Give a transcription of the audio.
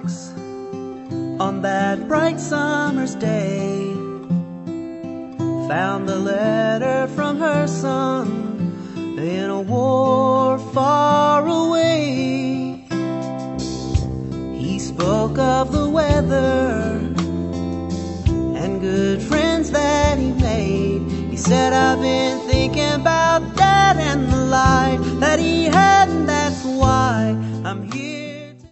box on that bright summer's day, found a letter from her son in a war far away. He spoke of the weather and good friends that he made. He said, I've been